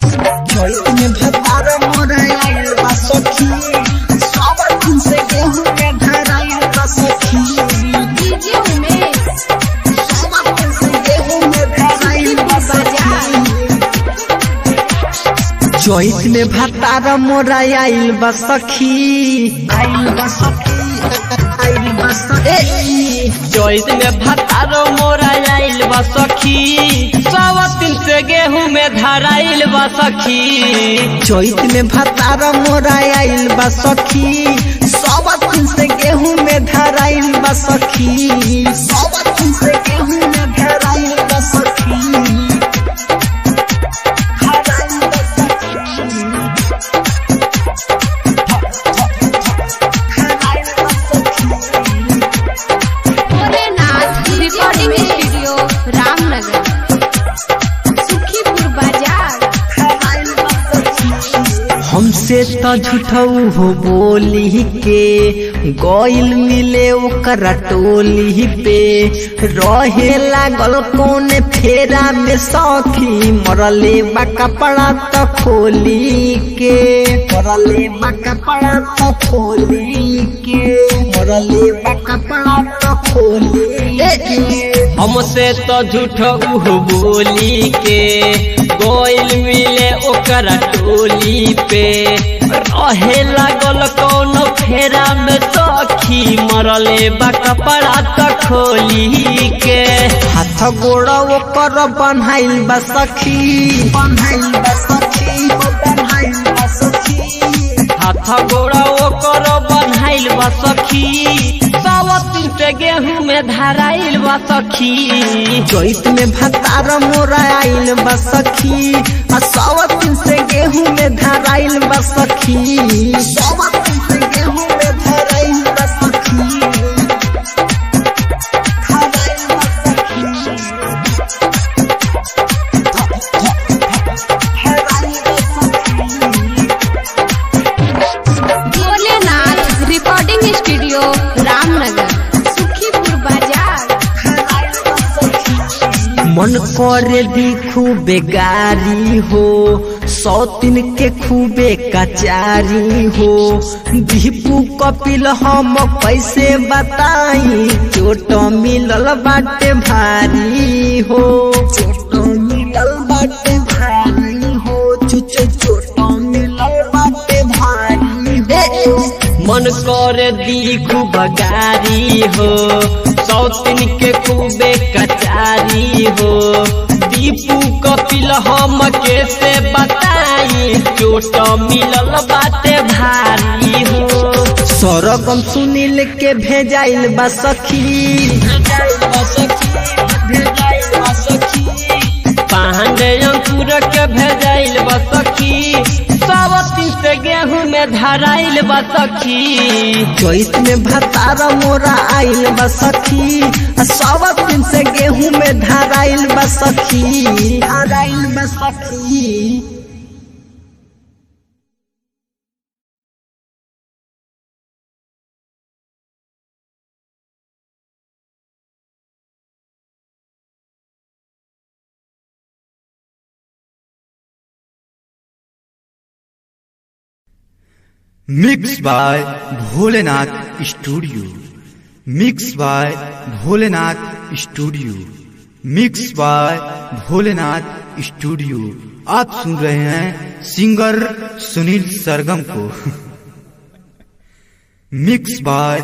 चैत में भतार मोरा आइल बा सखी, सब दिन से गेहूं के धराइल बा सखी। डीजे उमेश सब दिन से गेहूं में धराइल बा सखी। चैत में भतार मोरा आइल बा सखी, आइल बा सखी, आइल बा सखी। चैत में भतार मोरा आइल बा सखी, सब दिन से गेहूं में धराइल बा सखी। चैत में भतार मोरा आइल बा सखी, सब दिन से गेहूं में धराइल बा सखी। सब दिन से गेहूं में धराइल बा सखी, धराइल बा सखी, धराइल बा सखी। भोलेनाथ रिकॉर्डिंग स्टूडियो रामनगर सुखीपुर बाजार। हमसे तो झूठऊ हो बोली के गइल मिले ओकरा टोली पे, रहे लागल कौन फेरा में सखी, मरले बा कपड़ा तो खोली के, मरले बा कपड़ा तो खोली के, मरले बा कपड़ा तो खोली के। हमसे तो झूठ बोली के गोइल मिले ओकरा टोली पे, रहे लागल कौन फेरा में सखी, मरले बा कपड़ा तो खोली के। हाथ गोड़ ओकर बन्हाइल बा सखी, बन्हाइल बा सखी, बन्हाइल बा सखी। हाथ गोड़ा ओकर बन्हाइल बा सखी, सब दिन से गेहूं में धराइल बा सखी। चैत में भतार मोरा आइल बा सखी, आ सब दिन से गेहूं में धराइल बा सखी। सब दिन से गेहूं में धराइल बा सखी, धराइल बा सखी, धराइल बा सखी। भोलेनाथ रिकॉर्डिंग स्टूडियो रामनगर सुखीपुर बाजार। मन करे दी खूबे गारी हो, सौतिन के खूबे कचारी हो, दीपू कपिल हम कैसे बताई, चोट मिलल बाटे भारी हो, चोट मिलल बाटे भारी हो, चोट मिलल बाटे भारी हो। मन करे दी खूब गारी हो, सौतिन के खूबे कचारी हो, दीपू कपिल हम कैसे बताई, चोट मिलल बाटे भारी हो। सरगम सुनील के भेजाइल बा सखी, पांडे अंकुर के भेजाइल बा सखी, सब दिन से गेहूं में धराइल बा सखी। चैत में भतार मोरा आइल बा सखी, आ सब दिन से गेहूं में धराइल बा सखी, धराइल बा सखी। Mix by Bholenath studio, mix by Bholenath studio, mix by Bholenath studio. आप सुन रहे हैं सिंगर सुनील सरगम को। Mix by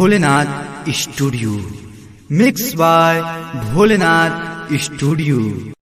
Bholenath studio, mix by Bholenath studio.